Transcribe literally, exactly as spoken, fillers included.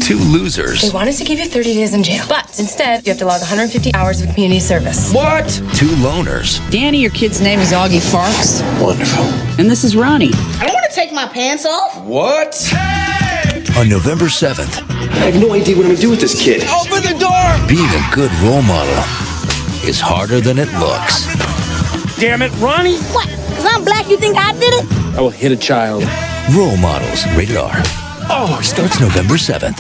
Two losers. They wanted to give you thirty days in jail, but instead, you have to log one hundred fifty hours of community service. What? Two loners. Danny, your kid's name is Augie Farks. Wonderful. And this is Ronnie. I don't want to take my pants off. What? On November seventh, I have no idea what I'm gonna do with this kid. Open the door! being a good role model is harder than it looks. Damn it, Ronnie! What? Because I'm black, you think I did it? I will hit a child. Role Models, rated R. Oh, Starts November seventh.